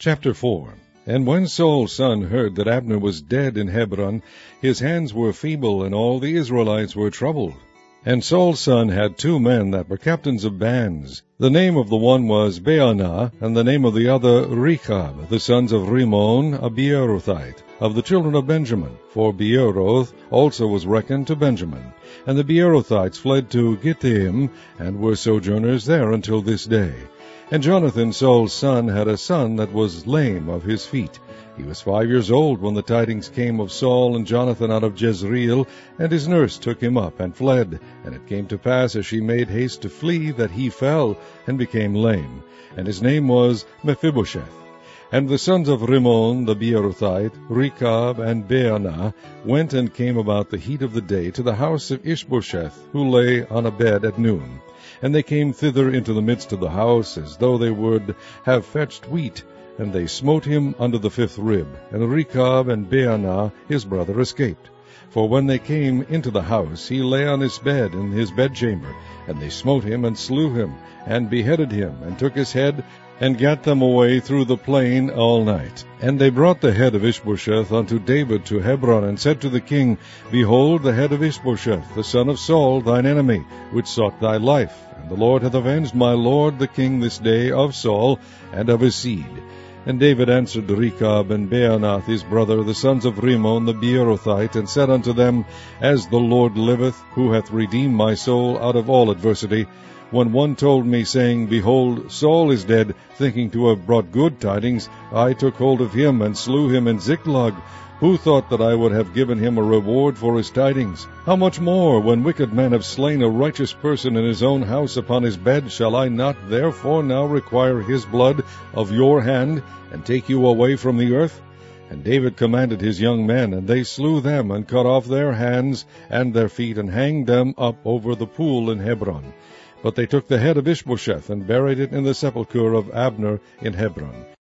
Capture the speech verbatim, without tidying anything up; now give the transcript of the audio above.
Chapter four. And when Saul's son heard that Abner was dead in Hebron, his hands were feeble, and all the Israelites were troubled. And Saul's son had two men that were captains of bands. The name of the one was Baanah, and the name of the other Rechab, the sons of Rimmon, a Beerothite, of the children of Benjamin. For Beeroth also was reckoned to Benjamin. And the Beerothites fled to Gittaim, and were sojourners there until this day. And Jonathan, Saul's son, had a son that was lame of his feet. He was five years old when the tidings came of Saul and Jonathan out of Jezreel, and his nurse took him up and fled. And it came to pass, as she made haste to flee, that he fell and became lame. And his name was Mephibosheth. And the sons of Rimmon the Beerothite, Rechab and Baanah, went and came about the heat of the day to the house of Ishbosheth, who lay on a bed at noon. And they came thither into the midst of the house, as though they would have fetched wheat. And they smote him under the fifth rib. And Rechab and Baanah his brother escaped. For when they came into the house, he lay on his bed in his bedchamber. And they smote him, and slew him, and beheaded him, and took his head, and gat them away through the plain all night. And they brought the head of Ishbosheth unto David to Hebron, and said to the king, Behold the head of Ishbosheth, the son of Saul, thine enemy, which sought thy life. And the Lord hath avenged my lord the king this day of Saul, and of his seed. And David answered Rechab and Baanah his brother, the sons of Rimmon the Beerothite, and said unto them, As the Lord liveth, who hath redeemed my soul out of all adversity, when one told me, saying, Behold, Saul is dead, thinking to have brought good tidings, I took hold of him, and slew him in Ziklag. Who thought that I would have given him a reward for his tidings? How much more, when wicked men have slain a righteous person in his own house upon his bed, shall I not therefore now require his blood of your hand, and take you away from the earth? And David commanded his young men, and they slew them, and cut off their hands and their feet, and hanged them up over the pool in Hebron. But they took the head of Ishbosheth, and buried it in the sepulchre of Abner in Hebron.